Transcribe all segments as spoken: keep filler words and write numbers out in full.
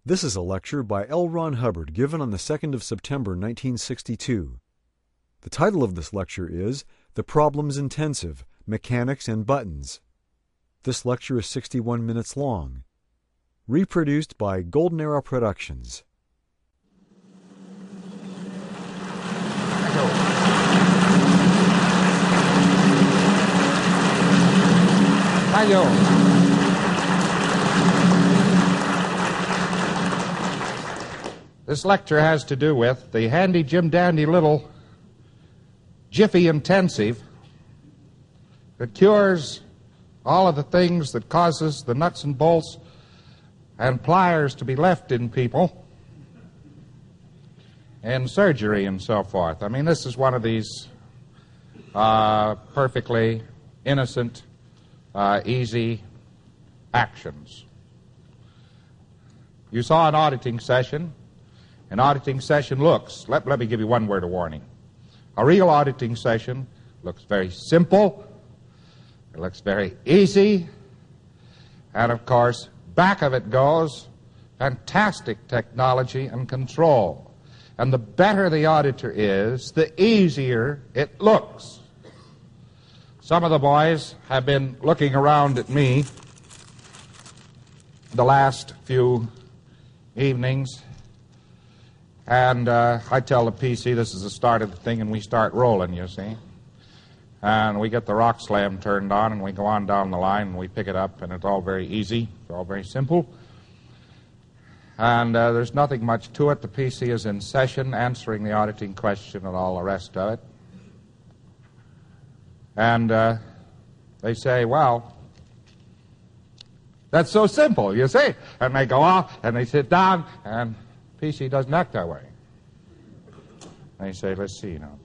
This is a lecture by L. Ron Hubbard given on the second of September nineteen sixty-two. The title of this lecture is The Problems Intensive, Mechanics and Buttons. This lecture is sixty-one minutes long. Reproduced by Golden Arrow Productions. Hi-yo. This lecture has to do with the handy Jim Dandy little Jiffy Intensive that cures all of the things that causes the nuts and bolts and pliers to be left in people and surgery and so forth. I mean, this is one of these uh, perfectly innocent, uh, easy actions. You saw an auditing session. An auditing session looks, let, let me give you one word of warning. A real auditing session looks very simple, it looks very easy, and of course, back of it goes fantastic technology and control. And the better the auditor is, the easier it looks. Some of the boys have been looking around at me the last few evenings. And uh, I tell the P C this is the start of the thing, and we start rolling, you see. And we get the rock slam turned on, and we go on down the line, and we pick it up, and it's all very easy. It's all very simple. And uh, there's nothing much to it. The P C is in session, answering the auditing question and all the rest of it. And uh, they say, well, that's so simple, you see. And they go off, and they sit down, and P C doesn't act that way. They say, let's see now.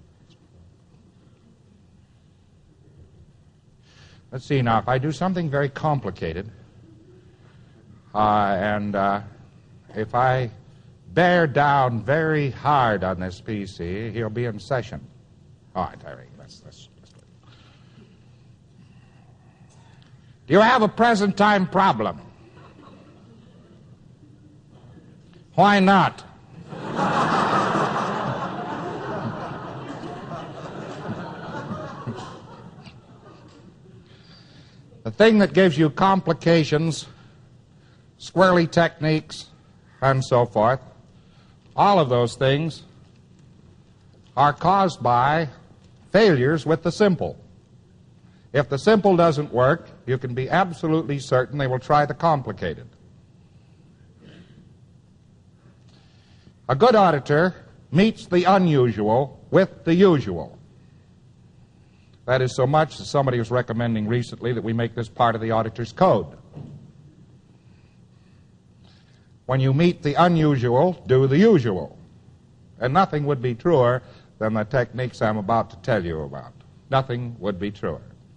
Let's see now, if I do something very complicated, uh, and uh, if I bear down very hard on this P C, he'll be in session. All right, Harry, let's, let's, let's do it. Do you have a present time problem? Why not? The thing that gives you complications, squirrely techniques, and so forth, all of those things are caused by failures with the simple. If the simple doesn't work, you can be absolutely certain they will try the complicated. A good auditor meets the unusual with the usual. That is so much that somebody was recommending recently that we make this part of the auditor's code. When you meet the unusual, do the usual. And nothing would be truer than the techniques I'm about to tell you about. Nothing would be truer.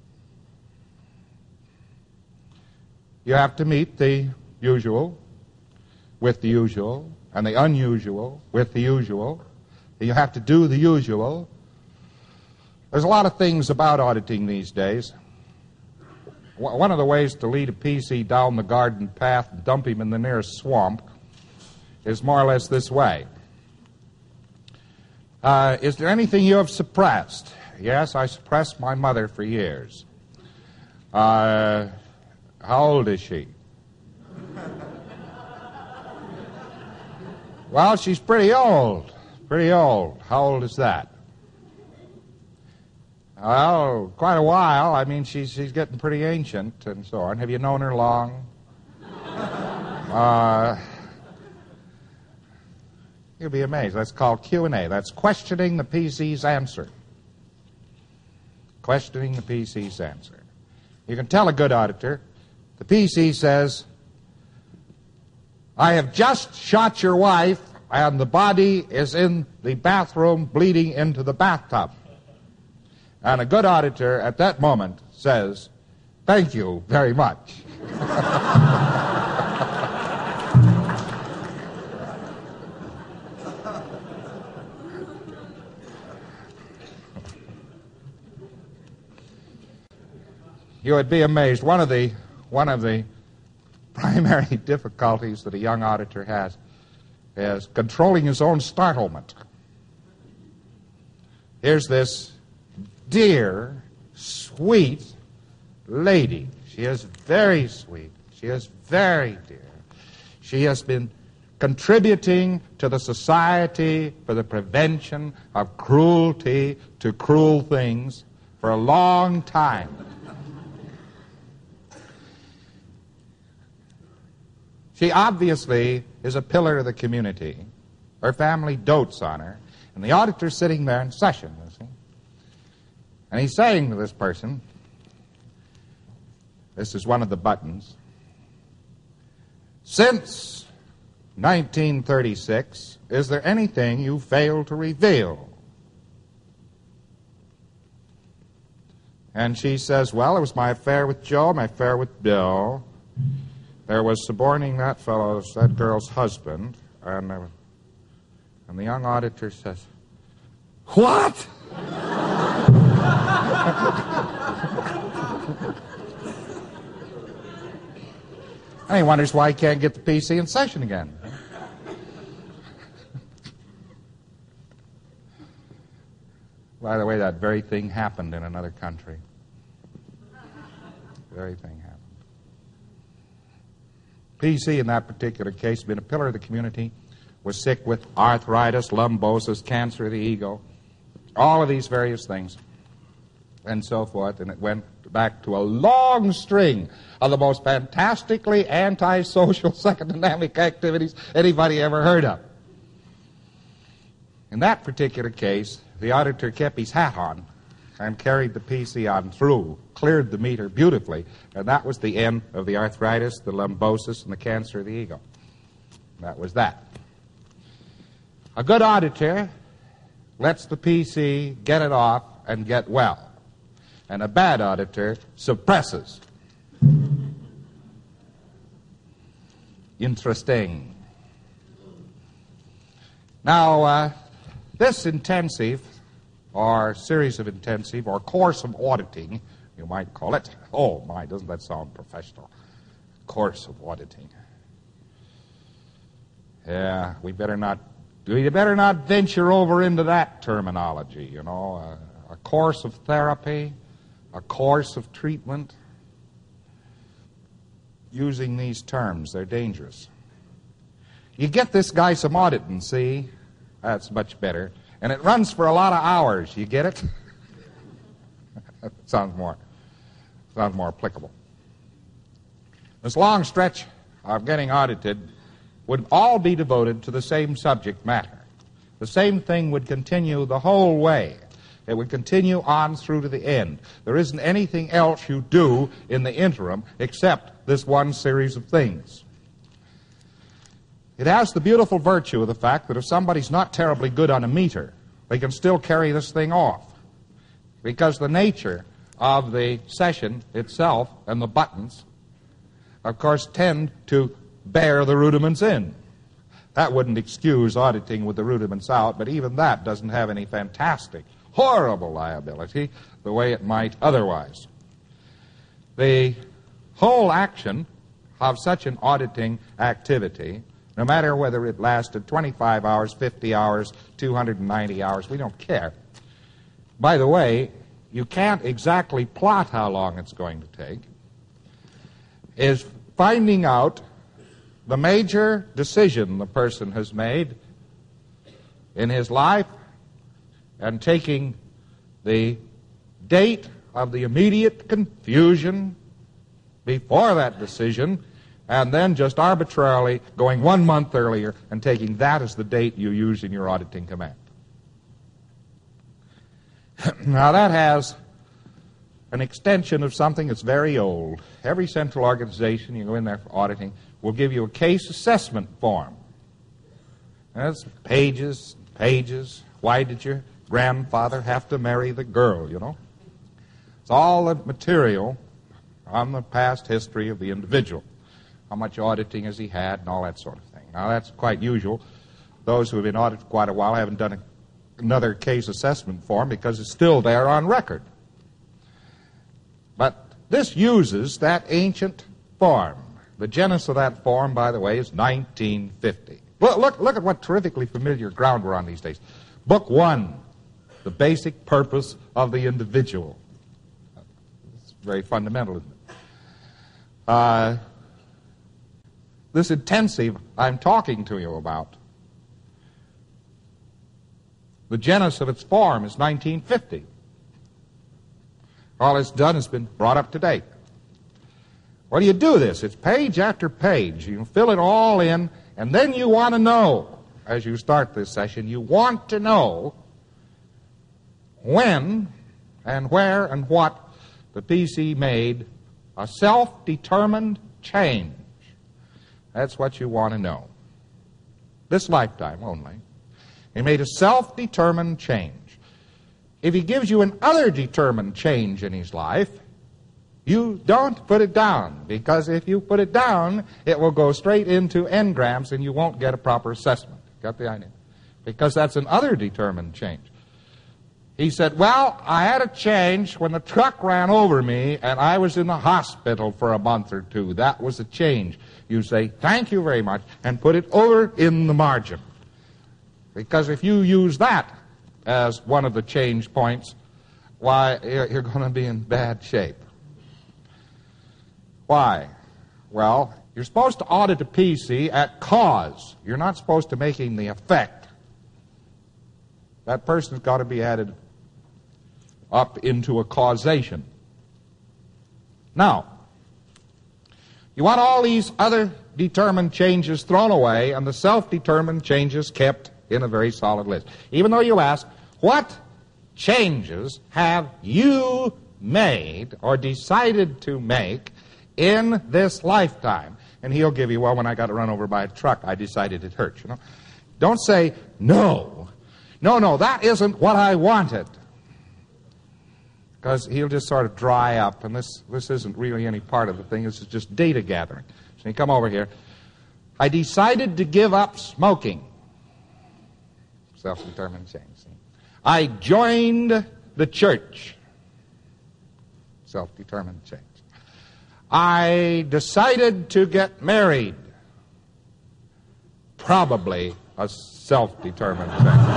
You have to meet the usual with the usual, and the unusual with the usual. You have to do the usual. There's a lot of things about auditing these days. One of the ways to lead a P C down the garden path and dump him in the nearest swamp is more or less this way. Uh, is there anything you have suppressed? Yes, I suppressed my mother for years. Uh, how old is she? Well, she's pretty old. Pretty old. How old is that? Well, quite a while. I mean, she's she's getting pretty ancient and so on. Have you known her long? uh, you'll be amazed. That's called Q and A. That's questioning the P C's answer. Questioning the P C's answer. You can tell a good auditor, the P C says, I have just shot your wife, and the body is in the bathroom bleeding into the bathtub. And a good auditor at that moment says, thank you very much. You would be amazed. One of the, one of the primary difficulties that a young auditor has is controlling his own startlement. Here's this dear, sweet lady. She is very sweet. She is very dear. She has been contributing to the Society for the Prevention of Cruelty to Cruel Things for a long time. She obviously is a pillar of the community. Her family dotes on her. And the auditor's sitting there in session, you see. And he's saying to this person, this is one of the buttons, since nineteen thirty-six, is there anything you failed to reveal? And she says, well, it was my affair with Joe, my affair with Bill. There was suborning that fellow's, that girl's husband. And, uh, and the young auditor says, what? And he wonders why he can't get the P C in session again. By the way, that very thing happened in another country. Very thing happened. P C, in that particular case, been a pillar of the community, was sick with arthritis, lumbosis, cancer of the ego, all of these various things, and so forth, and it went back to a long string of the most fantastically antisocial psychodynamic activities anybody ever heard of. In that particular case, the auditor kept his hat on and carried the P C on through, cleared the meter beautifully, and that was the end of the arthritis, the lumbosis, and the cancer of the ego. That was that. A good auditor lets the P C get it off and get well. And a bad auditor suppresses. Interesting. Now, uh, this intensive, or series of intensive, or course of auditing, you might call it. Oh, my, doesn't that sound professional? Course of auditing. Yeah, we better not, we better not venture over into that terminology, you know. Uh, a course of therapy, a course of treatment. Using these terms, they're dangerous. You get this guy some auditing, see? That's much better. And it runs for a lot of hours. You get it? sounds more sounds more applicable. This long stretch of getting audited would all be devoted to the same subject matter. The same thing would continue the whole way. It would continue on through to the end. There isn't anything else you do in the interim except this one series of things. It has the beautiful virtue of the fact that if somebody's not terribly good on a meter, they can still carry this thing off. Because the nature of the session itself and the buttons, of course, tend to bear the rudiments in. That wouldn't excuse auditing with the rudiments out, but even that doesn't have any fantastic, horrible liability the way it might otherwise. The whole action of such an auditing activity, no matter whether it lasted twenty-five hours, fifty hours, two hundred ninety hours, we don't care. By the way, you can't exactly plot how long it's going to take, is finding out the major decision the person has made in his life and taking the date of the immediate confusion before that decision and then just arbitrarily going one month earlier and taking that as the date you use in your auditing command. Now that has an extension of something that's very old. Every central organization, you go in there for auditing, will give you a case assessment form. That's pages, pages. Why did your grandfather have to marry the girl, you know? It's all the material on the past history of the individual. How much auditing has he had and all that sort of thing. Now, that's quite usual. Those who have been audited quite a while haven't done a, another case assessment form because it's still there on record. But this uses that ancient form. The genesis of that form, by the way, is nineteen fifty. Look, look, look at what terrifically familiar ground we're on these days. Book one, The Basic Purpose of the Individual. It's very fundamental, isn't it? Uh, this intensive I'm talking to you about, the genesis of its form is nineteen fifty. All it's done has been brought up to date. Well, do you do this? It's page after page. You fill it all in, and then you want to know, as you start this session, you want to know when and where and what the P C made a self-determined change. That's what you want to know. This lifetime only. He made a self-determined change. If he gives you an other determined change in his life, you don't put it down, because if you put it down, it will go straight into engrams and you won't get a proper assessment. Got the idea? Because that's an other determined change. He said, well, I had a change when the truck ran over me and I was in the hospital for a month or two. That was a change. You say, thank you very much, and put it over in the margin. Because if you use that as one of the change points, why, you're going to be in bad shape. Why? Well, you're supposed to audit a P C at cause. You're not supposed to making the effect. That person's got to be added up into a causation. Now, you want all these other determined changes thrown away and the self-determined changes kept in a very solid list. Even though you ask, what changes have you made or decided to make in this lifetime? And he'll give you, well, when I got run over by a truck, I decided it hurt, you know. Don't say, no. No, no, that isn't what I wanted. Because he'll just sort of dry up, and this, this isn't really any part of the thing. This is just data gathering. So you come over here. I decided to give up smoking. Self-determined change. I joined the church. Self-determined change. I decided to get married. Probably a self-determined change.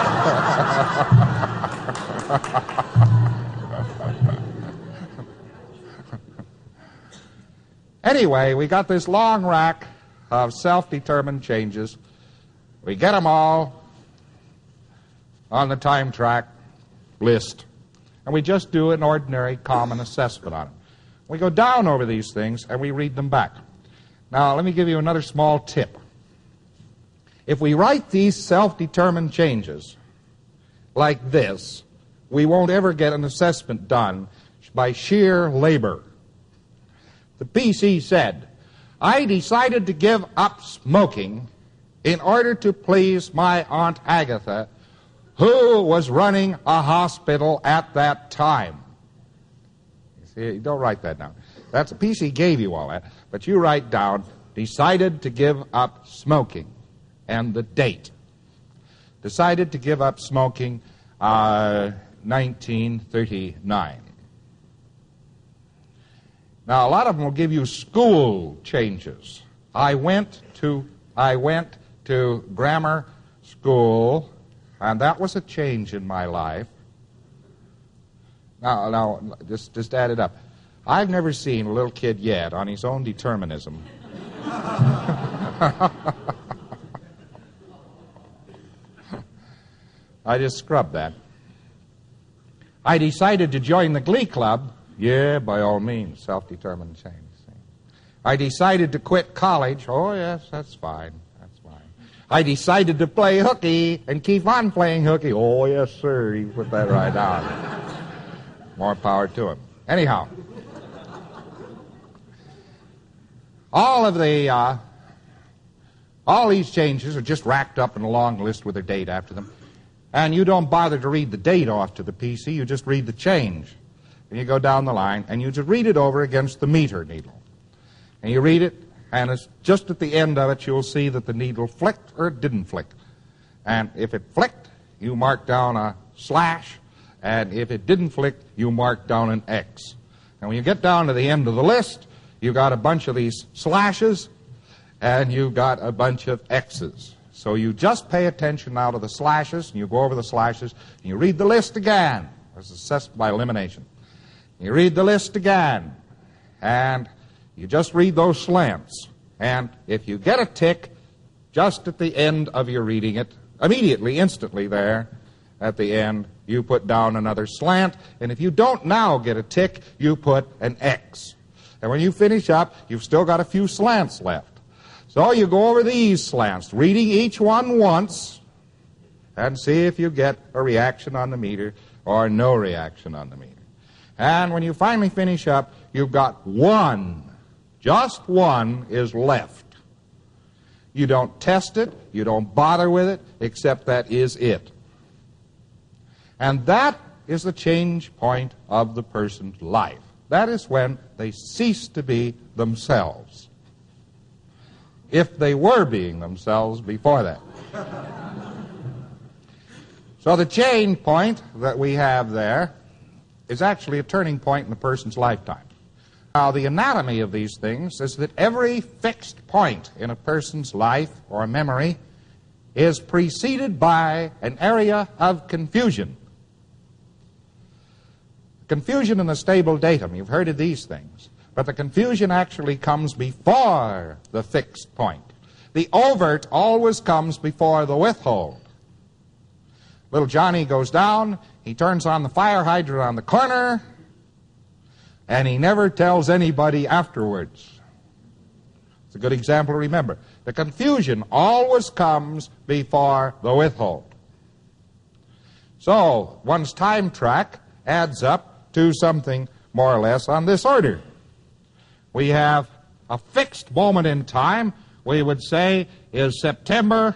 Anyway, we got this long rack of self-determined changes. We get them all on the time track list, and we just do an ordinary common assessment on it. We go down over these things and we read them back. Now, let me give you another small tip. If we write these self-determined changes like this, we won't ever get an assessment done by sheer labor. The P C said, I decided to give up smoking in order to please my Aunt Agatha, who was running a hospital at that time. You see, you don't write that down. That's the P C gave you all that, but you write down, decided to give up smoking, and the date. Decided to give up smoking, uh, nineteen thirty-nine. Now, a lot of them will give you school changes. I went to, I went to grammar school, and that was a change in my life. Now, now, just, just add it up. I've never seen a little kid yet on his own determinism. I just scrubbed that. I decided to join the Glee Club. Yeah, by all means, self-determined change. I decided to quit college. Oh, yes, that's fine. That's fine. I decided to play hooky and keep on playing hooky. Oh, yes, sir. He put that right down. More power to him. Anyhow, all of the, uh, all these changes are just racked up in a long list with a date after them. And you don't bother to read the date off to the P C. You just read the change. And you go down the line, and you just read it over against the meter needle. And you read it, and it's just at the end of it, you'll see that the needle flicked or it didn't flick. And if it flicked, you mark down a slash, and if it didn't flick, you mark down an X. And when you get down to the end of the list, you've got a bunch of these slashes, and you've got a bunch of X's. So you just pay attention now to the slashes, and you go over the slashes, and you read the list again. This is assessed by elimination. You read the list again, and you just read those slants. And if you get a tick just at the end of your reading it, immediately, instantly there, at the end, you put down another slant. And if you don't now get a tick, you put an X. And when you finish up, you've still got a few slants left. So you go over these slants, reading each one once, and see if you get a reaction on the meter or no reaction on the meter. And when you finally finish up, you've got one, just one is left. You don't test it, you don't bother with it, except that is it. And that is the change point of the person's life. That is when they cease to be themselves. If they were being themselves before that. So the change point that we have there is actually a turning point in the person's lifetime. Now, the anatomy of these things is that every fixed point in a person's life or memory is preceded by an area of confusion. Confusion in the stable datum, you've heard of these things. But the confusion actually comes before the fixed point. The overt always comes before the withhold. Little Johnny goes down, he turns on the fire hydrant on the corner, and he never tells anybody afterwards. It's a good example to remember. The confusion always comes before the withhold. So, one's time track adds up to something more or less on this order. We have a fixed moment in time, we would say, is September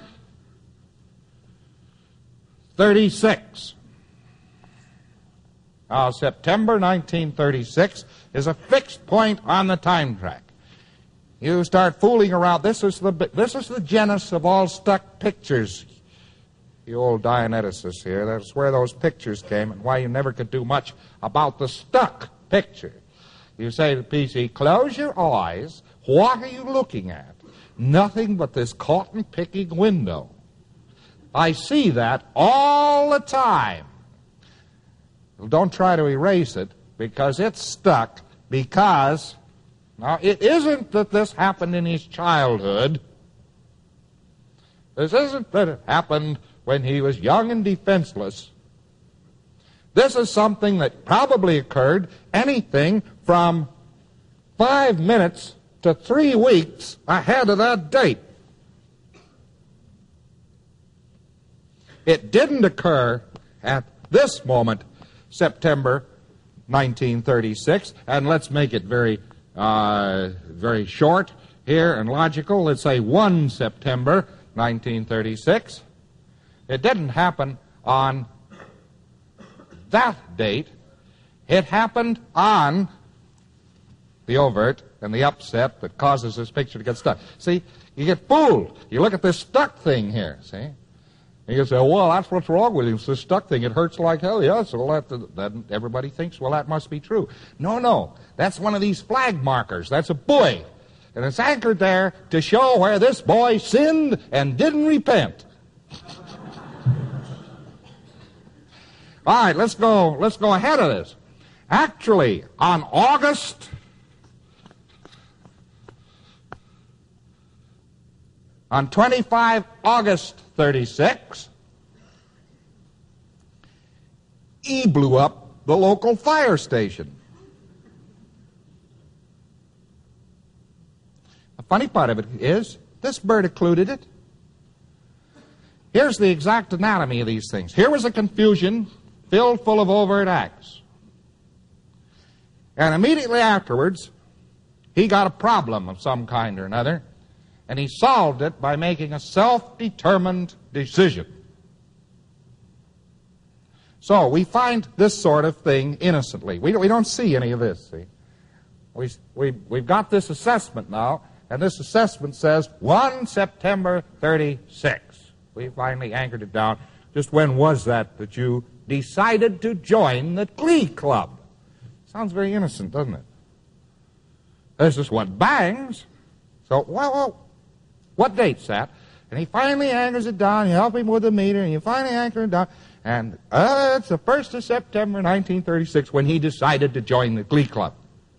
thirty-six. Now, September nineteen thirty-six is a fixed point on the time track. You start fooling around. This is the, this is the genesis of all stuck pictures. You old Dianeticists here, that's where those pictures came and why you never could do much about the stuck picture. You say to P C, close your eyes. What are you looking at? Nothing but this cotton-picking window. I see that all the time. Well, don't try to erase it because it's stuck because, now, it isn't that this happened in his childhood. This isn't that it happened when he was young and defenseless. This is something that probably occurred anything from five minutes to three weeks ahead of that date. It didn't occur at this moment, September nineteen thirty-six, and let's make it very, uh, very short here and logical. Let's say one September nineteen thirty-six. It didn't happen on that date. It happened on the overt and the upset that causes this picture to get stuck. See, you get fooled. You look at this stuck thing here, see? And you say, well, that's what's wrong with him. It's this stuck thing. It hurts like hell. Yes, well, that, that, everybody thinks, well, that must be true. No, no. That's one of these flag markers. That's a buoy. And it's anchored there to show where this boy sinned and didn't repent. All right, let's go, let's go ahead of this. Actually, on August, on twenty-five August thirty-six, he blew up the local fire station. The funny part of it is, this bird occluded it. Here's the exact anatomy of these things. Here was a confusion filled full of overt acts. And immediately afterwards, he got a problem of some kind or another, and he solved it by making a self-determined decision. So we find this sort of thing innocently. We, we don't see any of this, see. We, we, we've got this assessment now, and this assessment says one September thirty-six. We finally anchored it down. Just when was that that you decided to join the Glee Club? Sounds very innocent, doesn't it? This is what bangs. So, well, well, what date's that? And he finally anchors it down. You help him with the meter, and you finally anchor it down. And uh, it's the first of September, nineteen thirty-six, when he decided to join the Glee Club.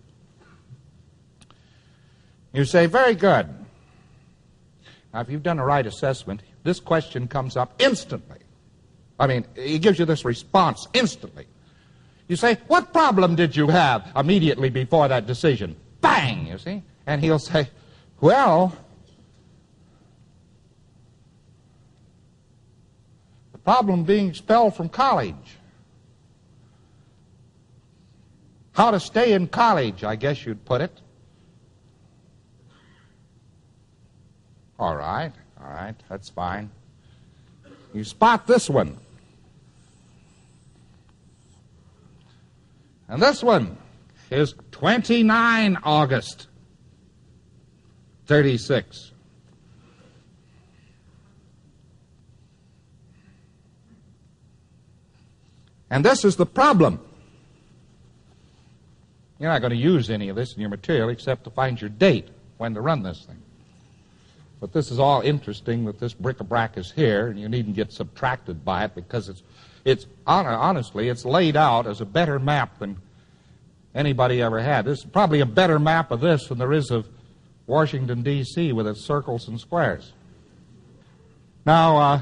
You say, very good. Now, if you've done a right assessment, this question comes up instantly. I mean, he gives you this response instantly. You say, what problem did you have immediately before that decision? Bang, you see? And he'll say, well, the problem being expelled from college. How to stay in college, I guess you'd put it. All right, all right, that's fine. You spot this one. And this one is twenty-nine August thirty-six. And this is the problem. You're not going to use any of this in your material except to find your date when to run this thing. But this is all interesting that this bric-a-brac is here, and you needn't get subtracted by it because it's, it's honestly, it's laid out as a better map than anybody ever had. This is probably a better map of this than there is of Washington, D C with its circles and squares. Now, uh,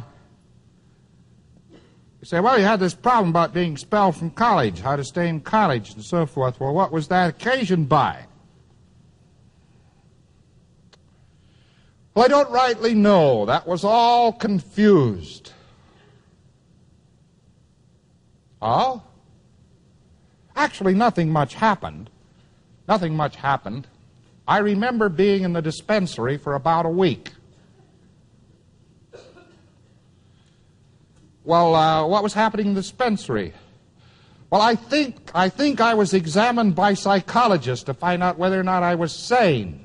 you say, well, you had this problem about being expelled from college, how to stay in college and so forth. Well, what was that occasioned by? Well, I don't rightly know. That was all confused. Oh? Actually, nothing much happened. Nothing much happened. I remember being in the dispensary for about a week. Well, uh, what was happening in the dispensary? Well, I think, I think I was examined by psychologists to find out whether or not I was sane.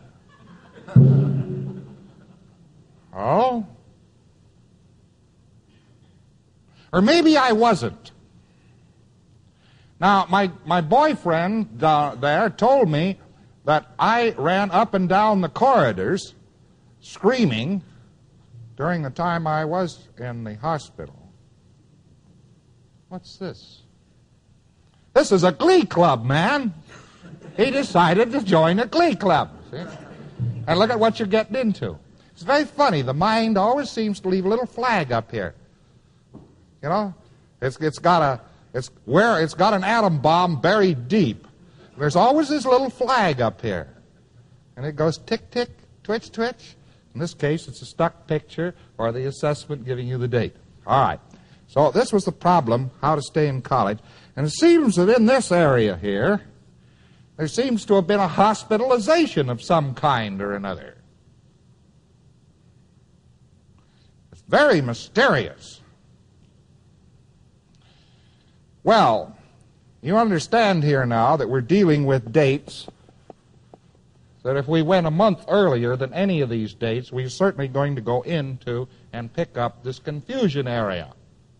Oh? Or maybe I wasn't. Now, my, my boyfriend uh, there told me that I ran up and down the corridors screaming during the time I was in the hospital. What's this? This is a glee club, man. He decided to join a glee club. See? And look at what you're getting into. It's very funny. The mind always seems to leave a little flag up here. You know, it's it's got a it's where it's got an atom bomb buried deep. There's always this little flag up here, and it goes tick tick, twitch twitch. In this case, it's a stuck picture or the assessment giving you the date. All right. So this was the problem: how to stay in college. And it seems that in this area here, there seems to have been a hospitalization of some kind or another. Very mysterious. Well, you understand here now that we're dealing with dates, that if we went a month earlier than any of these dates, we're certainly going to go into and pick up this confusion area.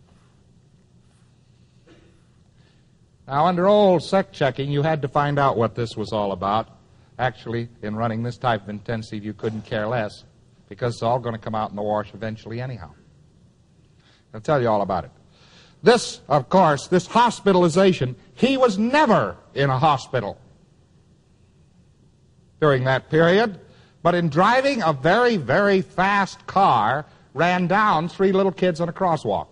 Now, under old sec checking, you had to find out what this was all about. Actually, in running this type of intensive, you couldn't care less, because it's all going to come out in the wash eventually anyhow. I'll tell you all about it. This, of course, this hospitalization, he was never in a hospital during that period, but in driving a very, very fast car, ran down three little kids on a crosswalk.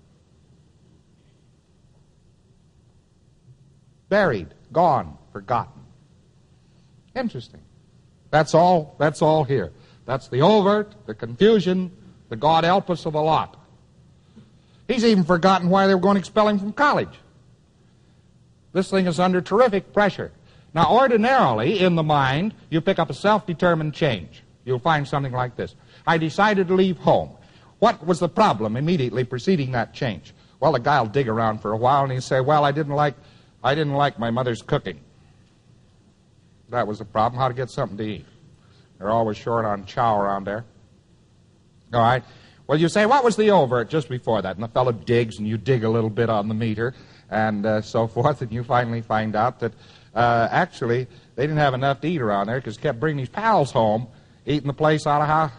Buried, gone, forgotten. Interesting. That's all, that's all here. That's the overt, the confusion, the God help us of the lot. He's even forgotten why they were going to expel him from college. This thing is under terrific pressure. Now, ordinarily, in the mind, you pick up a self-determined change. You'll find something like this. I decided to leave home. What was the problem immediately preceding that change? Well, the guy will dig around for a while and he'll say, well, I didn't like, I didn't like my mother's cooking. That was the problem, how to get something to eat. They're always short on chow around there. All right. Well, you say, what was the overt just before that? And the fellow digs, and you dig a little bit on the meter, and uh, so forth, and you finally find out that uh, actually They didn't have enough to eat around there because kept bringing these pals home, eating the place out of how.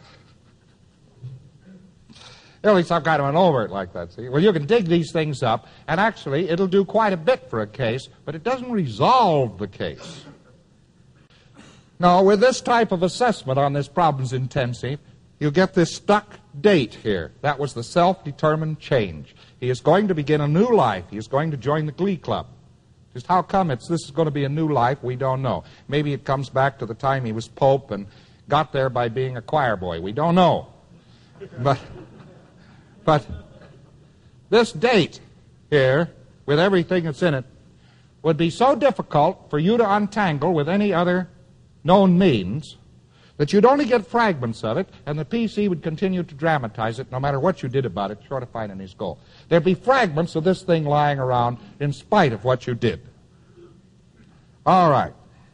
At least I've got to run over it like that, see? Well, you can dig these things up, and actually it'll do quite a bit for a case, but it doesn't resolve the case. No, with this type of assessment on this problems intensive, you get this stuck date here. That was the self-determined change. He is going to begin a new life. He is going to join the Glee Club. Just how come it's this is going to be a new life, we don't know. Maybe it comes back to the time he was Pope and got there by being a choir boy. We don't know. But... But this date here, with everything that's in it, would be so difficult for you to untangle with any other known means that you'd only get fragments of it, and the P C would continue to dramatize it no matter what you did about it, short of finding his goal. There'd be fragments of this thing lying around in spite of what you did. All right.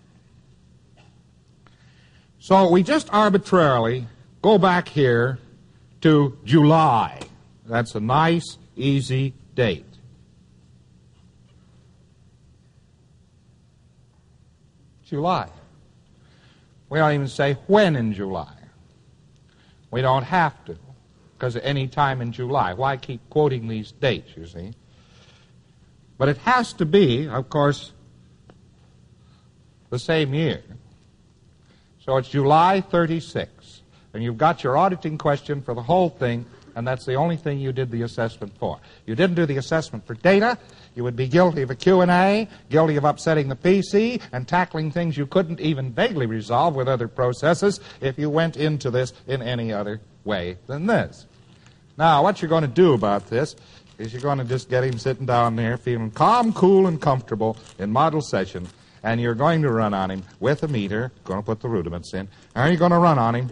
So we just arbitrarily go back here to July. That's a nice, easy date. July. We don't even say when in July. We don't have to, because at any time in July. Why keep quoting these dates, you see? But it has to be, of course, the same year. So it's July thirty-six. And you've got your auditing question for the whole thing, and that's the only thing you did the assessment for. You didn't do the assessment for data. You would be guilty of a Q and A, guilty of upsetting the P C, and tackling things you couldn't even vaguely resolve with other processes if you went into this in any other way than this. Now, what you're going to do about this is you're going to just get him sitting down there feeling calm, cool, and comfortable in model session, and you're going to run on him with a meter, going to put the rudiments in, and you're going to run on him.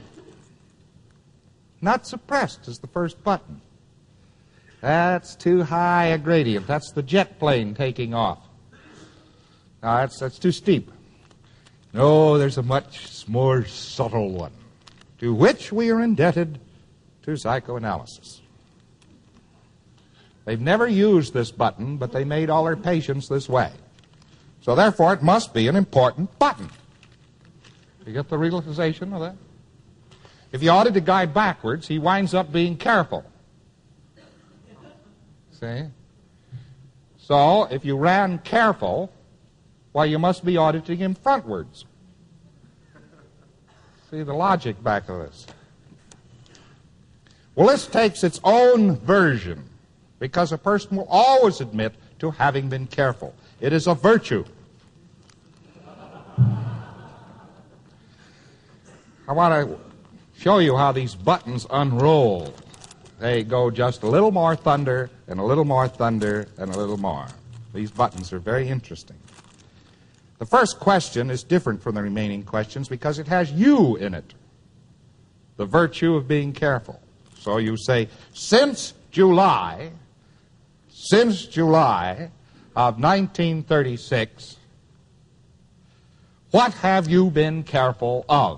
Not suppressed is the first button. That's too high a gradient. That's the jet plane taking off. Now, that's, that's too steep. No, there's a much more subtle one, to which we are indebted to psychoanalysis. They've never used this button, but they made all their patients this way. So therefore, it must be an important button. You get the realization of that? If you audit a guy backwards, he winds up being careful. See? So, if you ran careful, well, you must be auditing him frontwards. See the logic back of this. Well, this takes its own version, because a person will always admit to having been careful. It is a virtue. I want to show you how these buttons unroll. They go just a little more thunder, and a little more thunder, and a little more. These buttons are very interesting. The first question is different from the remaining questions because it has you in it. The virtue of being careful. So you say, since July, since July of nineteen thirty-six, what have you been careful of?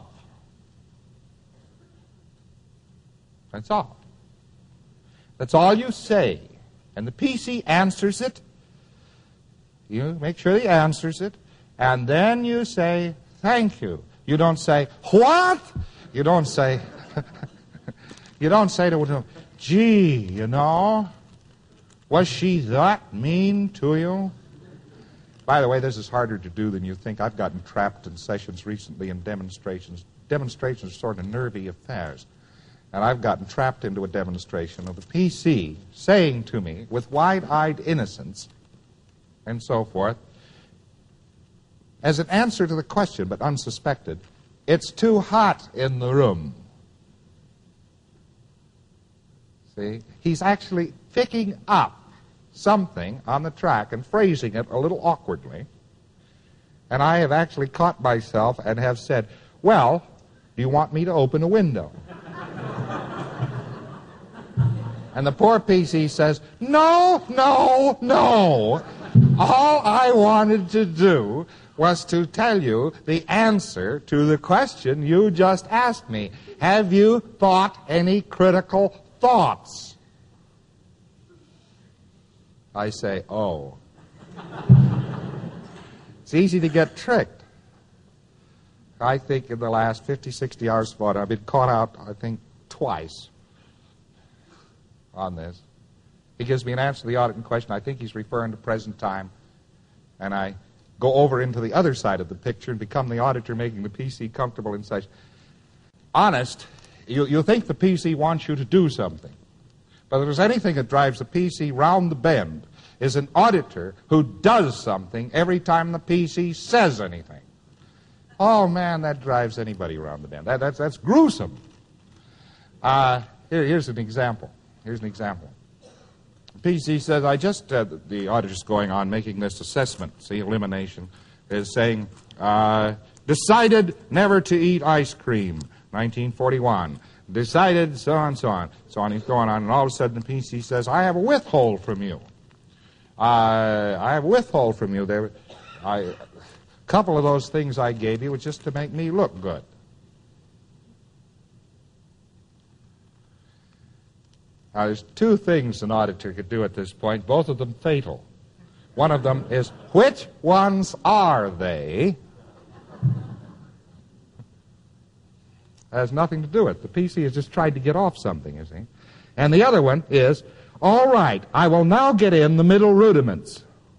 That's all. That's all you say. And the P C answers it. You make sure he answers it. And then you say, thank you. You don't say, what? You don't say, you don't say to him, gee, you know, was she that mean to you? By the way, this is harder to do than you think. I've gotten trapped in sessions recently in demonstrations. Demonstrations are sort of nervy affairs. And I've gotten trapped into a demonstration of the P C saying to me, with wide-eyed innocence, and so forth, as an answer to the question, but unsuspected, it's too hot in the room. See? He's actually picking up something on the track and phrasing it a little awkwardly. And I have actually caught myself and have said, well, do you want me to open a window? And the poor P C says, no, no, no. All I wanted to do was to tell you the answer to the question you just asked me. Have you thought any critical thoughts? I say, oh. It's easy to get tricked. I think in the last fifty, sixty hours of audit, I've been caught out, I think, twice on this. He gives me an answer to the audit in question. I think he's referring to present time. And I go over into the other side of the picture and become the auditor making the P C comfortable in such. Honest, you, you think the P C wants you to do something. But if there's anything that drives the P C round the bend, is an auditor who does something every time the P C says anything. Oh, man, that drives anybody around the bend. That, that's, that's gruesome. Uh, here, here's an example. Here's an example. P C says, I just, uh, the auditor's going on making this assessment, see, elimination, is saying, uh, decided never to eat ice cream, nineteen forty-one. Decided, so on, so on, so on. He's going on, and all of a sudden the P C says, I have a withhold from you. Uh, I have a withhold from you. There, I, a couple of those things I gave you was just to make me look good. Now, there's two things an auditor could do at this point, both of them fatal. One of them is, which ones are they? That has nothing to do with it. The P C has just tried to get off something, you see. And the other one is, all right, I will now get in the middle rudiments.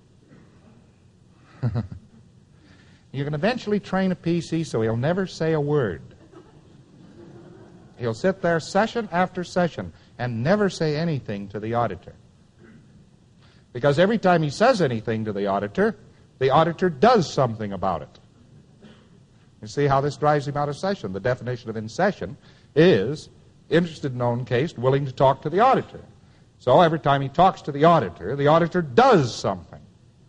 You can eventually train a P C so he'll never say a word. He'll sit there session after session and never say anything to the auditor. Because every time he says anything to the auditor, the auditor does something about it. You see how this drives him out of session? The definition of in session is interested, known case, willing to talk to the auditor. So every time he talks to the auditor, the auditor does something.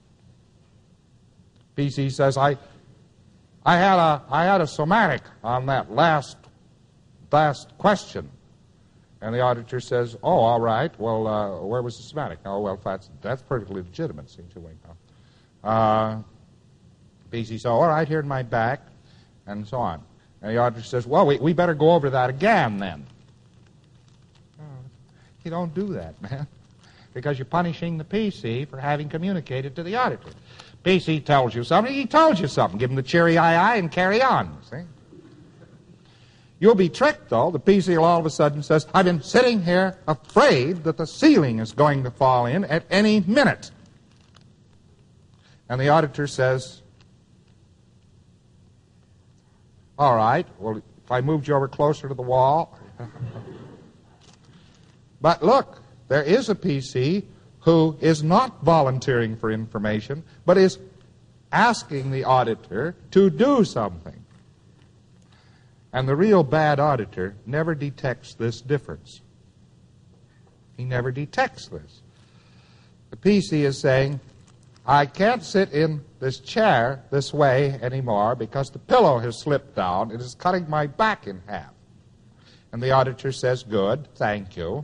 P C says, I, I had a, I had a somatic on that last, last question. And the auditor says, oh, all right, well, uh, where was the somatic? Oh, well, that's, that's perfectly legitimate, seems to wait now. Uh, P C says, all right, here in my back, and so on. And the auditor says, well, we, we better go over that again, then. Oh, you don't do that, man, because you're punishing the P C for having communicated to the auditor. P C tells you something, he tells you something. Give him the cheery aye-aye and carry on, see? You'll be tricked, though. The P C will all of a sudden says, I've been sitting here afraid that the ceiling is going to fall in at any minute. And the auditor says, all right, well, if I moved you over closer to the wall. But look, there is a P C who is not volunteering for information, but is asking the auditor to do something. And the real bad auditor never detects this difference. He never detects this. The P C is saying, I can't sit in this chair this way anymore because the pillow has slipped down. It is cutting my back in half. And the auditor says, good, thank you.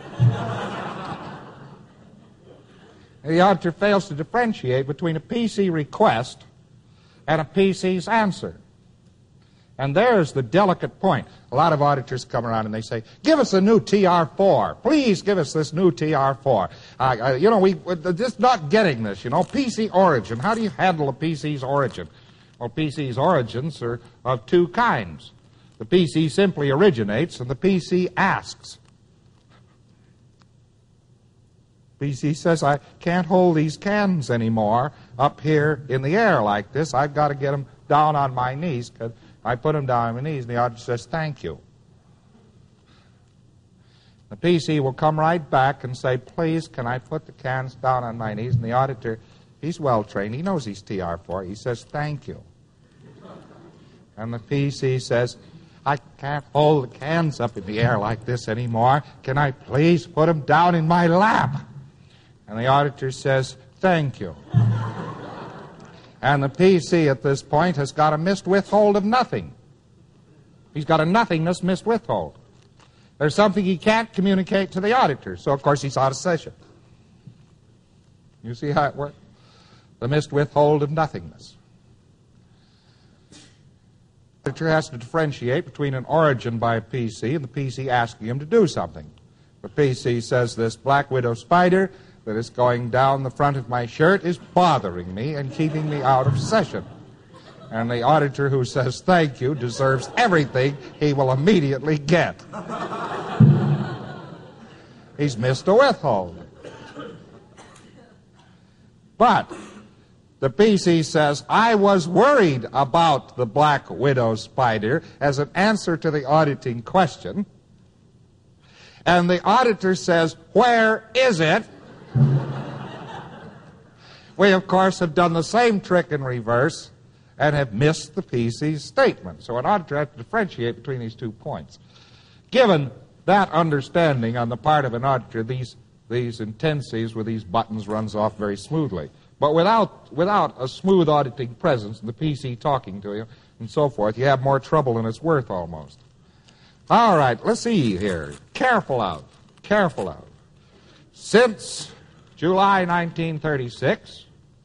And the auditor fails to differentiate between a P C request and a P C's answer. And there's the delicate point. A lot of auditors come around and they say, give us a new T R four. Please give us this new T R four. Uh, uh, you know, we, we're just not getting this, you know. P C origin. How do you handle a P C's origin? Well, P C's origins are of two kinds. The P C simply originates and the P C asks. P C says, I can't hold these cans anymore up here in the air like this. I've got to get them down on my knees because I put them down on my knees, and the auditor says, thank you. The P C will come right back and say, please, can I put the cans down on my knees? And the auditor, he's well-trained. He knows he's T R four. He says, thank you. And the P C says, I can't hold the cans up in the air like this anymore. Can I please put them down in my lap? And the auditor says, thank you. And the P C at this point has got a missed withhold of nothing. He's got a nothingness missed withhold. There's something he can't communicate to the auditor, so of course he's out of session. You see how it works? The missed withhold of nothingness. The auditor has to differentiate between an origin by a P C and the P C asking him to do something. The P C says, this black widow spider that is going down the front of my shirt is bothering me and keeping me out of session. And the auditor who says thank you deserves everything he will immediately get. He's missed a withhold. But the P C says, I was worried about the black widow spider as an answer to the auditing question. And the auditor says, where is it? We, of course, have done the same trick in reverse and have missed the P C's statement. So an auditor has to differentiate between these two points. Given that understanding on the part of an auditor, these, these intensives with these buttons runs off very smoothly. But without, without a smooth auditing presence, and the P C talking to you and so forth, you have more trouble than it's worth almost. All right, let's see here. Careful of, careful of. Since July nineteen thirty-six,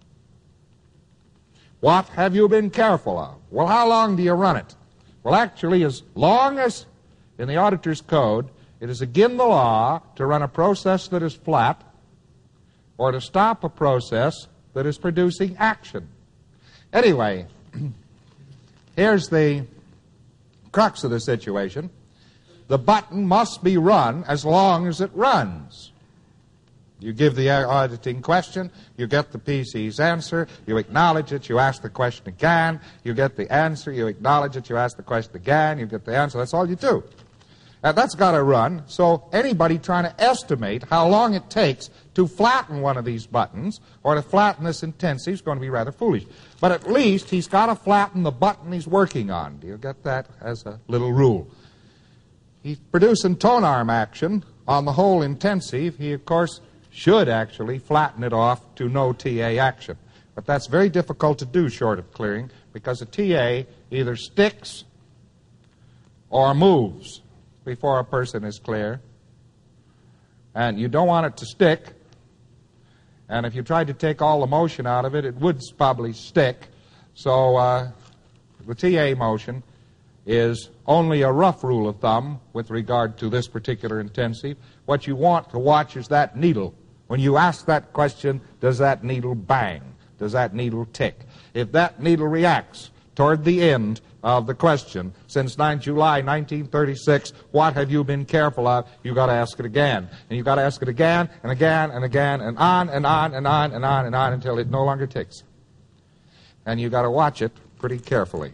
what have you been careful of? Well, how long do you run it? Well, actually, as long as, in the auditor's code, it is against the law to run a process that is flat or to stop a process that is producing action. Anyway, here's the crux of the situation. The button must be run as long as it runs. You give the auditing question, you get the P C's answer, you acknowledge it, you ask the question again, you get the answer, you acknowledge it, you ask the question again, you get the answer. That's all you do. And that's got to run, so anybody trying to estimate how long it takes to flatten one of these buttons or to flatten this intensive is going to be rather foolish. But at least he's got to flatten the button he's working on. Do you get that as a little rule? He's producing tone arm action on the whole intensive. He, of course, should actually flatten it off to no T A action. But that's very difficult to do short of clearing because a T A either sticks or moves before a person is clear. And you don't want it to stick. And if you tried to take all the motion out of it, it would probably stick. So uh, the T A motion is only a rough rule of thumb with regard to this particular intensive. What you want to watch is that needle. When you ask that question, does that needle bang? Does that needle tick? If that needle reacts toward the end of the question, since July nineteen thirty-six, what have you been careful of? You've got to ask it again. And you've got to ask it again and again and again and on and on and on and on and on until it no longer ticks. And you've got to watch it pretty carefully.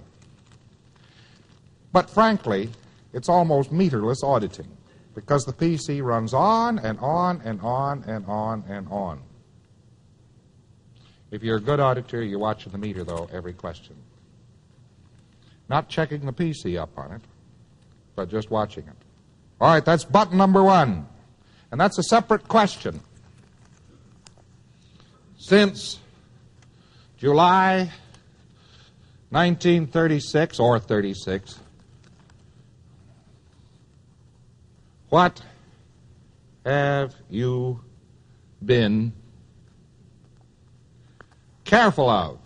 But frankly, it's almost meterless auditing because the P C runs on and on and on and on and on. If you're a good auditor, you're watching the meter, though, every question. Not checking the P C up on it, but just watching it. All right, that's button number one. And that's a separate question. Since July nineteen thirty-six, or thirty-six, what have you been careful of?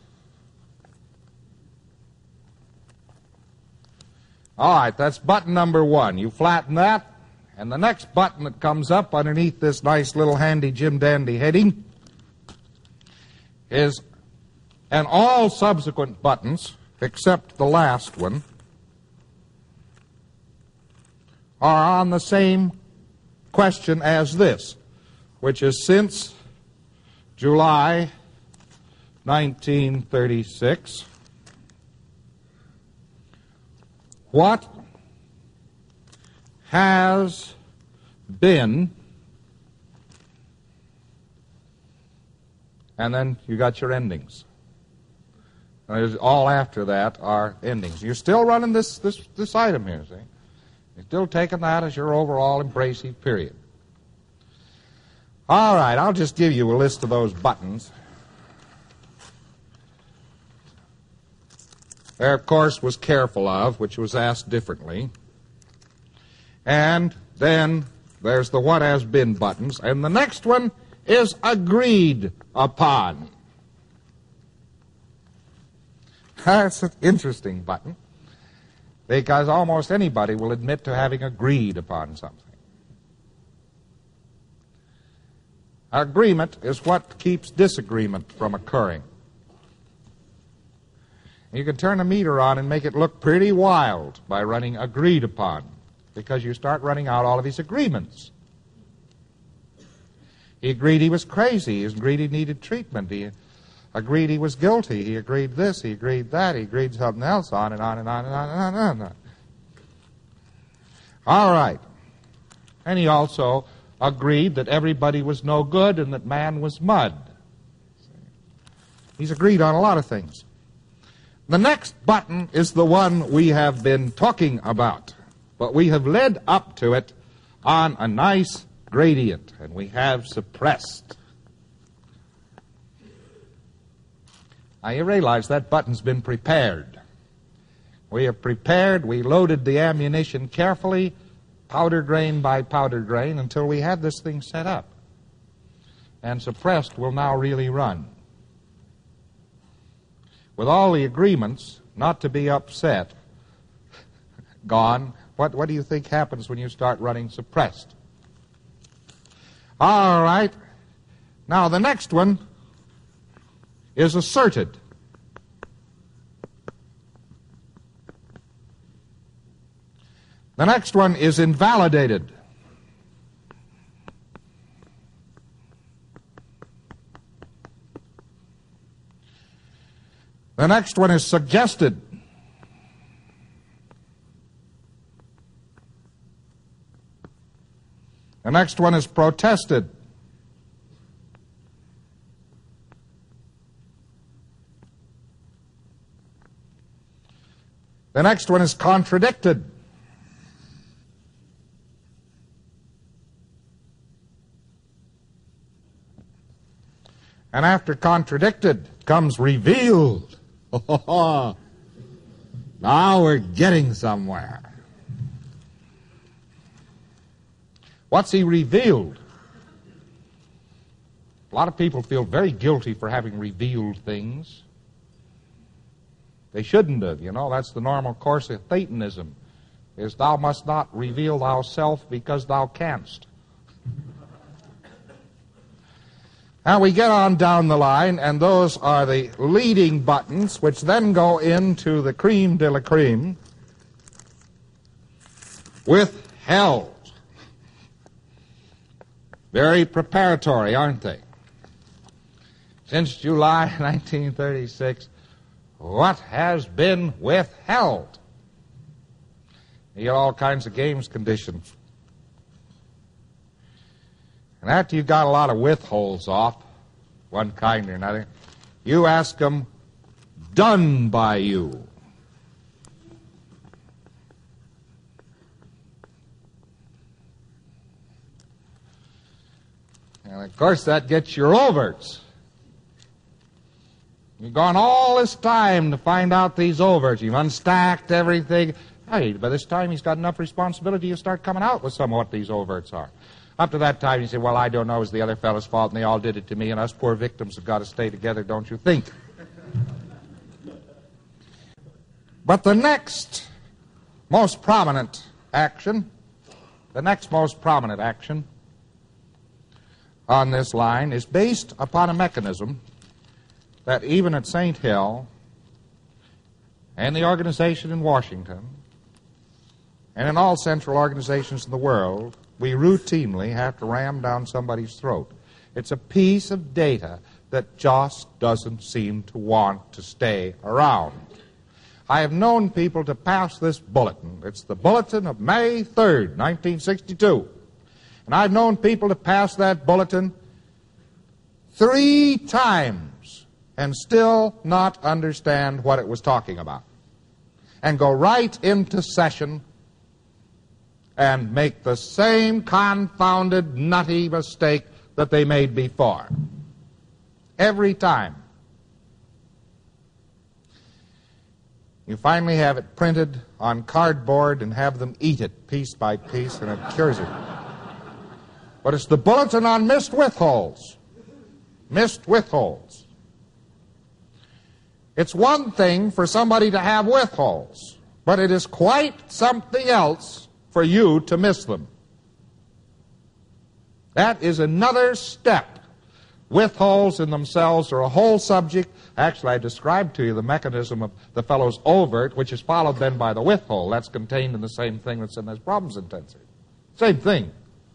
All right, that's button number one. You flatten that, and the next button that comes up underneath this nice little handy Jim Dandy heading is, and all subsequent buttons, except the last one, are on the same question as this, which is since July nineteen thirty-six, what has been, and then you got your endings. And all after that are endings. You're still running this, this, this item here, see? You're still taking that as your overall embracive period. All right, I'll just give you a list of those buttons. There, of course, was careful of, which was asked differently. And then there's the what has been buttons. And the next one is agreed upon. That's an interesting button, because almost anybody will admit to having agreed upon something. Agreement is what keeps disagreement from occurring. You can turn a meter on and make it look pretty wild by running agreed upon, because you start running out all of his agreements. He agreed he was crazy. He agreed he needed treatment. He agreed he was guilty. He agreed this. He agreed that. He agreed something else, on and on and on and on and on and on. All right. And he also agreed that everybody was no good and that man was mud. He's agreed on a lot of things. The next button is the one we have been talking about, but we have led up to it on a nice gradient, and we have suppressed. Now you realize that button's been prepared. We have prepared, we loaded the ammunition carefully, powder grain by powder grain, until we had this thing set up. And suppressed will now really run. With all the agreements not to be upset gone, what, what do you think happens when you start running suppressed? All right. Now the next one is asserted. The next one is invalidated. The next one is suggested. The next one is protested. The next one is contradicted. And after contradicted comes revealed. Now we're getting somewhere. What's he revealed? A lot of people feel very guilty for having revealed things. They shouldn't have, you know. That's the normal course of Thetanism, is thou must not reveal thyself because thou canst. Now we get on down the line, and those are the leading buttons, which then go into the creme de la creme. Withheld. Very preparatory, aren't they? Since July nineteen thirty-six, what has been withheld? You get all kinds of games conditions. And after you got a lot of withholds off, one kind or another, you ask them, done by you. And of course that gets your overts. You've gone all this time to find out these overts. You've unstacked everything. Hey, by this time he's got enough responsibility, you start coming out with some of what these overts are. Up to that time, you say, well, I don't know, it was the other fellow's fault, and they all did it to me, and us poor victims have got to stay together, don't you think? But the next most prominent action, the next most prominent action on this line is based upon a mechanism that even at Saint Hill and the organization in Washington and in all central organizations in the world, we routinely have to ram down somebody's throat. It's a piece of data that just doesn't seem to want to stay around. I have known people to pass this bulletin. It's the bulletin of May third, nineteen sixty-two. And I've known people to pass that bulletin three times and still not understand what it was talking about. And go right into session and make the same confounded, nutty mistake that they made before. Every time. You finally have it printed on cardboard and have them eat it piece by piece, and it cures it. But it's the bulletin on missed withholds. Missed withholds. It's one thing for somebody to have withholds, but it is quite something else for you to miss them. That is another step Withholds in themselves are a whole subject. Actually, I described to you the mechanism of the fellow's overt, which is followed then by the withhold. That's contained in the same thing that's in this problems intensive. Same thing.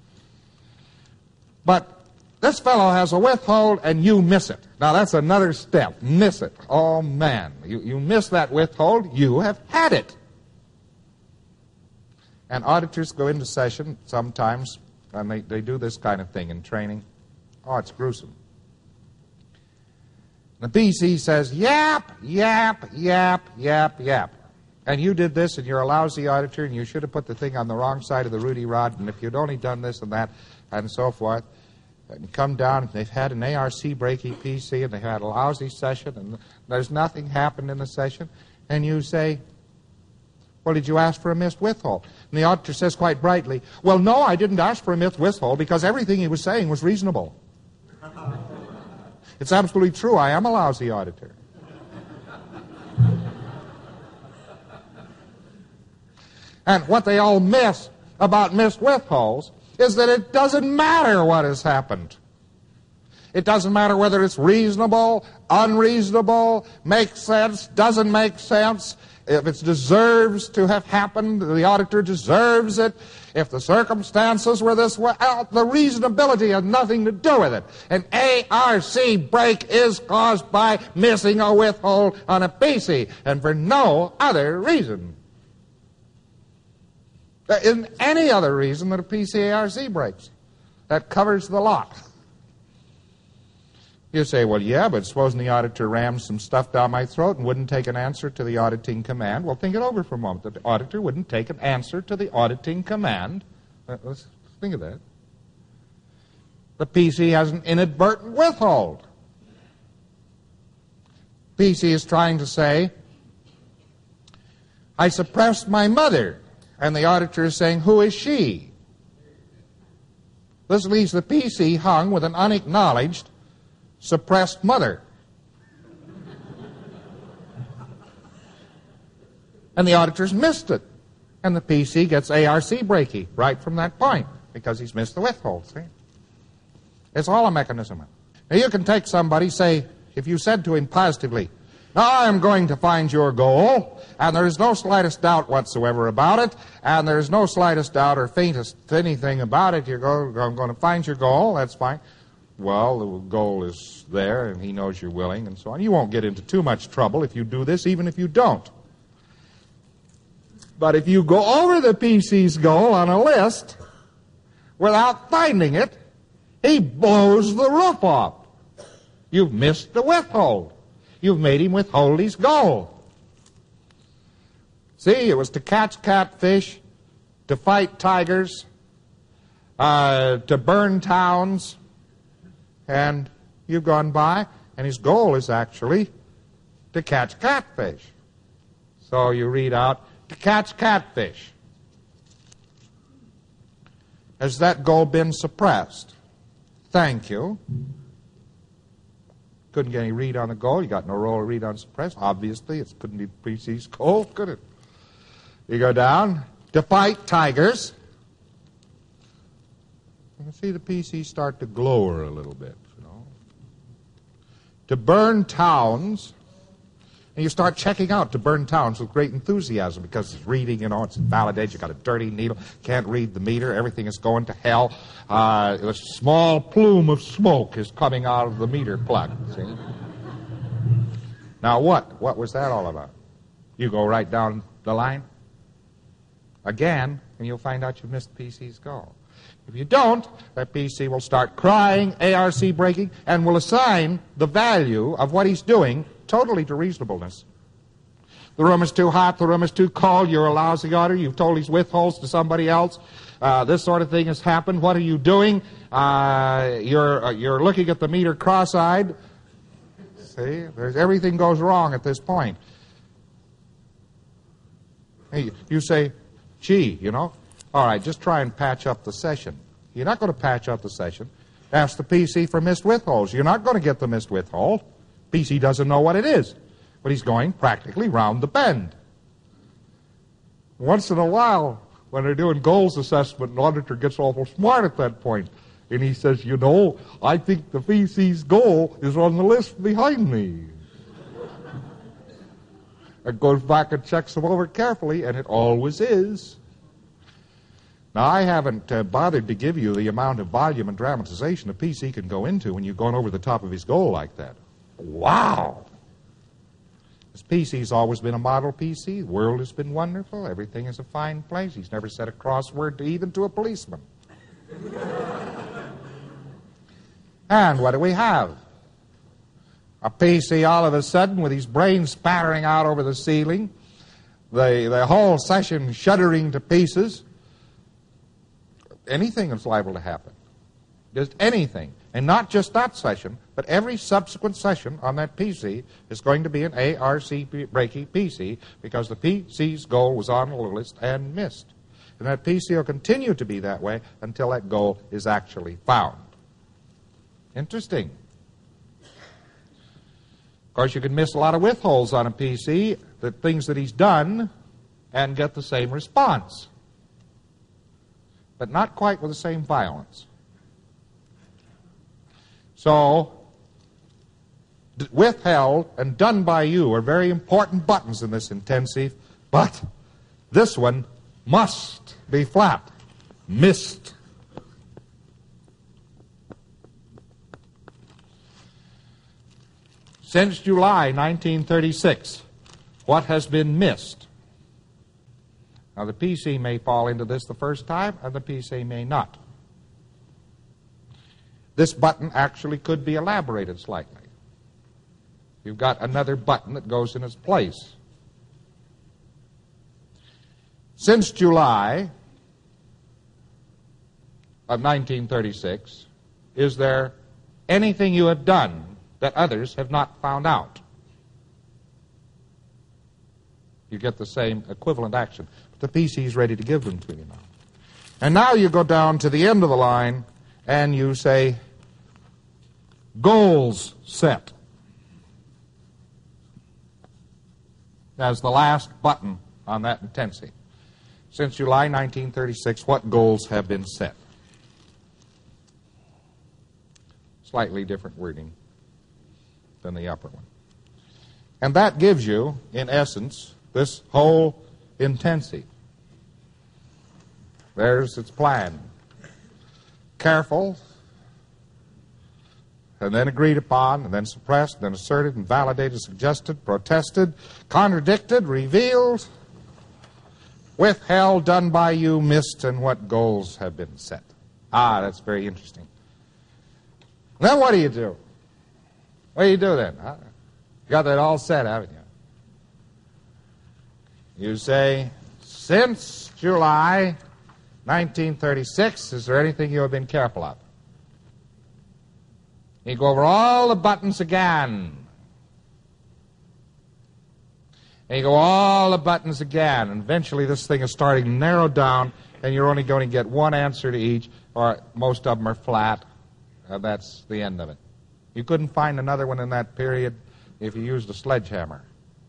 But this fellow has a withhold, and you miss it. Now, that's another step. Miss it. Oh, man. You, you miss that withhold, you have had it. And auditors go into session sometimes, and they, they do this kind of thing in training. Oh, it's gruesome. The P C says, yap, yap, yap, yap, yap. And you did this, and you're a lousy auditor, and you should have put the thing on the wrong side of the Rudy rod, and if you'd only done this and that, and so forth. And you come down, and they've had an A R C breaking P C, and they've had a lousy session, and there's nothing happened in the session, and you say, well, did you ask for a missed withhold? And the auditor says quite brightly, well, no, I didn't ask for a missed withhold because everything he was saying was reasonable. It's absolutely true. I am a lousy auditor. And what they all miss about missed withholds is that it doesn't matter what has happened. It doesn't matter whether it's reasonable, unreasonable, makes sense, doesn't make sense. If it deserves to have happened, the auditor deserves it. If the circumstances were this way, the reasonability has nothing to do with it. An A R C break is caused by missing a withhold on a P C, and for no other reason. There isn't any other reason that a P C A R C breaks. That covers the lot. You say, well, yeah, but supposing the auditor rammed some stuff down my throat and wouldn't take an answer to the auditing command. Well, think it over for a moment. The auditor wouldn't take an answer to the auditing command. Let's think of that. The P C has an inadvertent withhold. P C is trying to say, I suppressed my mother. And the auditor is saying, who is she? This leaves the P C hung with an unacknowledged suppressed mother. And the auditor's missed it. And the P C gets A R C breaky right from that point because he's missed the withhold. See? It's all a mechanism. Now you can take somebody, say, if you said to him positively, now I am going to find your goal, and there is no slightest doubt whatsoever about it, and there is no slightest doubt or faintest anything about it. You're going, I'm going to find your goal, that's fine. Well, the goal is there, and he knows you're willing, and so on. You won't get into too much trouble if you do this, even if you don't. But if you go over the P C's goal on a list without finding it, he blows the roof off. You've missed the withhold. You've made him withhold his goal. See, it was to catch catfish, to fight tigers, uh, to burn towns, and you've gone by, and his goal is actually to catch catfish. So you read out, to catch catfish. Has that goal been suppressed? Thank you. Couldn't get any read on the goal. You got no roll of read on suppressed. Obviously, it couldn't be P C's goal, could it? You go down, to fight tigers. You can see the P C start to glower a little bit, you know. To burn towns. And you start checking out to burn towns with great enthusiasm because it's reading, you know, it's invalidated. You got a dirty needle, can't read the meter, everything is going to hell. Uh, a small plume of smoke is coming out of the meter plug, see? Now what? What was that all about? You go right down the line again, and you'll find out you've missed P C's goal. If you don't, that P C will start crying, A R C breaking, and will assign the value of what he's doing totally to reasonableness. The room is too hot, the room is too cold, you're a lousy auditor, you've told these withholds to somebody else, uh, this sort of thing has happened, what are you doing? Uh, you're, uh, you're looking at the meter cross-eyed. See, there's, everything goes wrong at this point. Hey, you say, gee, you know, all right, just try and patch up the session. You're not going to patch up the session. Ask the P C for missed withholds. You're not going to get the missed withhold. P C doesn't know what it is, but he's going practically round the bend. Once in a while, when they're doing goals assessment, an auditor gets awful smart at that point. And he says, you know, I think the feces goal is on the list behind me. And goes back and checks them over carefully, and it always is. Now, I haven't uh, bothered to give you the amount of volume and dramatization a P C can go into when you've gone over the top of his goal like that. Wow! This P C's always been a model P C. The world has been wonderful. Everything is a fine place. He's never said a crossword to even to a policeman. And what do we have? A P C all of a sudden with his brain spattering out over the ceiling, the, the whole session shuddering to pieces. Anything is liable to happen. Just anything. And not just that session, but every subsequent session on that P C is going to be an A R C breaky P C because the P C's goal was on the list and missed. And that P C will continue to be that way until that goal is actually found. Interesting. Of course, you can miss a lot of withholds on a P C, the things that he's done, and get the same response. But not quite with the same violence. So, withheld and done by you are very important buttons in this intensive, but this one must be flat. Missed. Since July nineteen thirty-six, what has been missed? Now, the P C may fall into this the first time, and the P C may not. This button actually could be elaborated slightly. You've got another button that goes in its place. Since July of nineteen thirty-six, is there anything you have done that others have not found out? You get the same equivalent action. But the P C is ready to give them to you now. And now you go down to the end of the line and you say, goals set. That's the last button on that intensity. Since July nineteen thirty-six, what goals have been set? Slightly different wording than the upper one. And that gives you, in essence, this whole intensity. There's its plan. Careful, and then agreed upon, and then suppressed, and then asserted, and validated, suggested, protested, contradicted, revealed, withheld, done by you, missed, and what goals have been set. Ah, that's very interesting. Then what do you do? What do you do then? Huh? You got that all set, haven't you? You say, since July nineteen thirty-six, is there anything you have been careful of? You go over all the buttons again. And you go all the buttons again. And eventually this thing is starting to narrow down, and you're only going to get one answer to each, or most of them are flat. Uh, that's the end of it. You couldn't find another one in that period if you used a sledgehammer.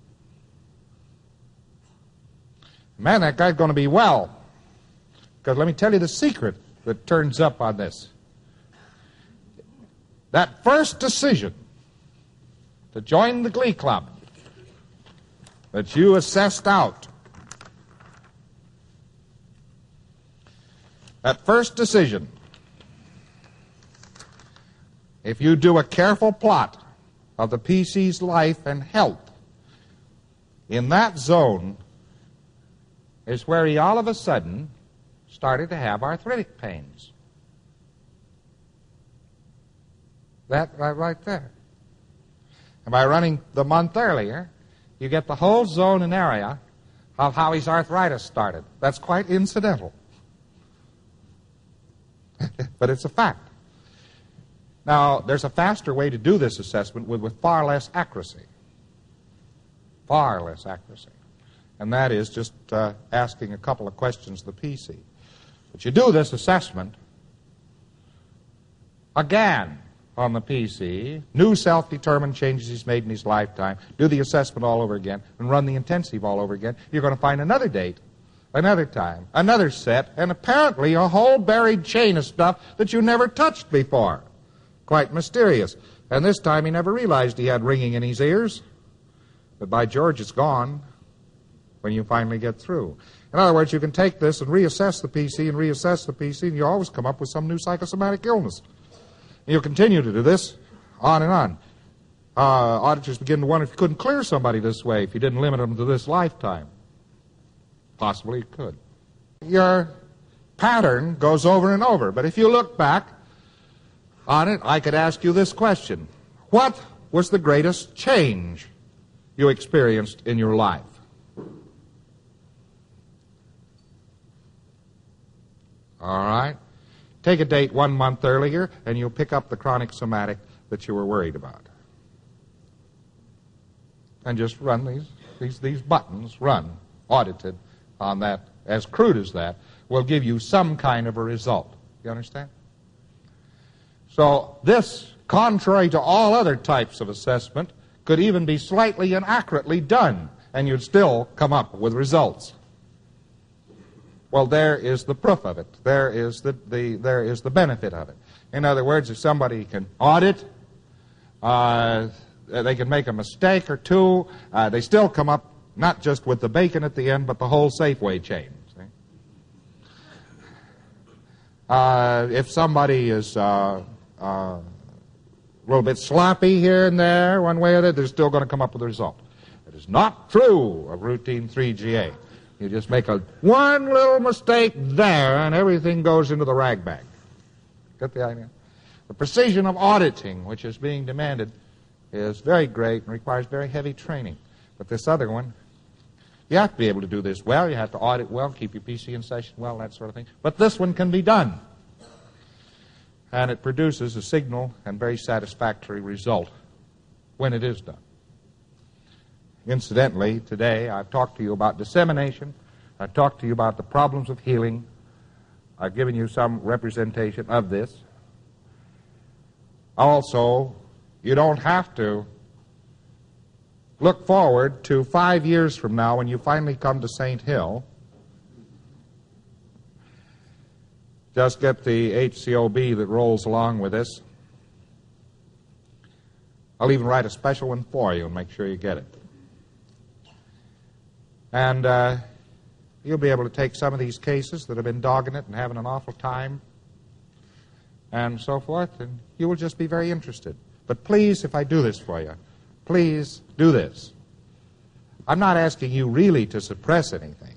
Man, that guy's going to be well. Because let me tell you the secret that turns up on this. That first decision to join the Glee Club that you assessed out, that first decision, if you do a careful plot of the P C's life and health, in that zone is where he all of a sudden started to have arthritic pains. That right, right there. And by running the month earlier, you get the whole zone and area of how his arthritis started. That's quite incidental. But it's a fact. Now, there's a faster way to do this assessment with, with far less accuracy. Far less accuracy. And that is just uh, asking a couple of questions of the P C. But you do this assessment again on the P C, new self-determined changes he's made in his lifetime, do the assessment all over again, and run the intensive all over again. You're going to find another date Another time, another set, and apparently a whole buried chain of stuff that you never touched before. Quite mysterious. And this time he never realized he had ringing in his ears. But by George, it's gone when you finally get through. In other words, you can take this and reassess the P C and reassess the P C, and you always come up with some new psychosomatic illness. And you'll continue to do this on and on. Uh, auditors begin to wonder if you couldn't clear somebody this way, if you didn't limit them to this lifetime. Possibly you could. Your pattern goes over and over, but if you look back on it, I could ask you this question. What was the greatest change you experienced in your life? All right. Take a date one month earlier, and you'll pick up the chronic somatic that you were worried about. And just run these, these, these buttons, run, audited on that, as crude as that, will give you some kind of a result. You understand? So this, contrary to all other types of assessment, could even be slightly inaccurately done, and you'd still come up with results. Well, there is the proof of it. There is the, the, there is the benefit of it. In other words, if somebody can audit, uh, they can make a mistake or two, uh, they still come up not just with the bacon at the end, but the whole Safeway chain. See? Uh, if somebody is uh, uh, a little bit sloppy here and there, one way or the other, they're still going to come up with a result. It is not true of routine three G A. You just make a one little mistake there, and everything goes into the rag bag. Get the idea? The precision of auditing, which is being demanded, is very great and requires very heavy training. But this other one, you have to be able to do this well. You have to audit well, keep your P C in session well, that sort of thing. But this one can be done. And it produces a signal and very satisfactory result when it is done. Incidentally, today I've talked to you about dissemination. I've talked to you about the problems of healing. I've given you some representation of this. Also, you don't have to look forward to five years from now when you finally come to Saint Hill. Just get the H C O B that rolls along with this. I'll even write a special one for you and make sure you get it. And uh, you'll be able to take some of these cases that have been dogging it and having an awful time and so forth, and you will just be very interested. But please, if I do this for you, please do this. I'm not asking you really to suppress anything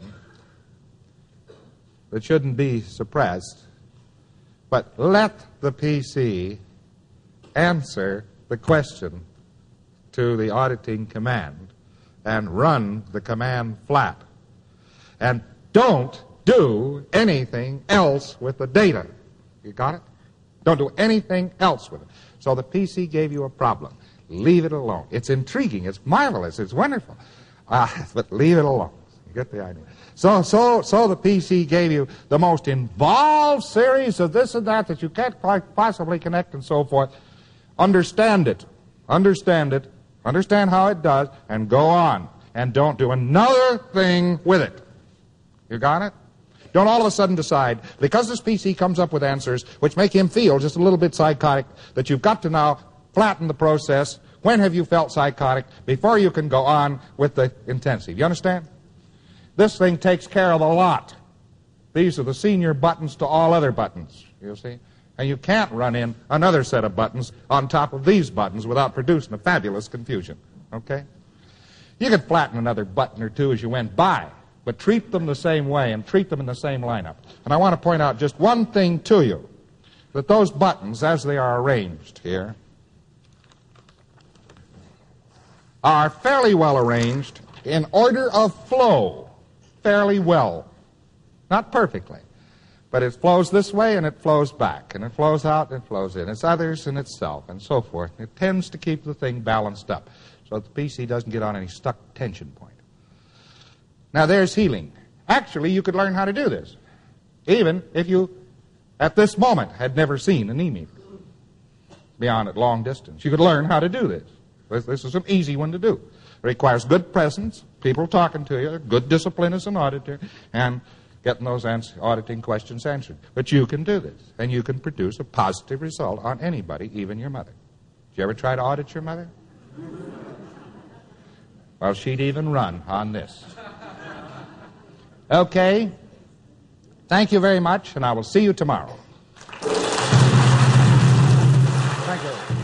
that shouldn't be suppressed, but let the P C answer the question to the auditing command and run the command flat. And don't do anything else with the data. You got it? Don't do anything else with it. So the P C gave you a problem. Leave it alone. It's intriguing. It's marvelous. It's wonderful. Uh, but leave it alone. You get the idea. So, so, so the P C gave you the most involved series of this and that that you can't quite possibly connect and so forth. Understand it. Understand it. Understand how it does, and go on. And don't do another thing with it. You got it? Don't all of a sudden decide, because this P C comes up with answers which make him feel just a little bit psychotic, that you've got to now flatten the process. When have you felt psychotic? Before you can go on with the intensive. You understand? This thing takes care of a lot. These are the senior buttons to all other buttons, you see? And you can't run in another set of buttons on top of these buttons without producing a fabulous confusion, okay? You could flatten another button or two as you went by, but treat them the same way and treat them in the same lineup. And I want to point out just one thing to you, that those buttons, as they are arranged here, are fairly well arranged in order of flow, fairly well. Not perfectly. But it flows this way, and it flows back, and it flows out, and it flows in. It's others and itself, and so forth. It tends to keep the thing balanced up, so that the P C doesn't get on any stuck tension point. Now, there's healing. Actually, you could learn how to do this, even if you, at this moment, had never seen an e-meter beyond at long distance. You could learn how to do this. This, this is an easy one to do. It requires good presence, people talking to you, good discipline as an auditor, and getting those ans- auditing questions answered. But you can do this, and you can produce a positive result on anybody, even your mother. Did you ever try to audit your mother? Well, she'd even run on this. Okay. Thank you very much, and I will see you tomorrow. Thank you.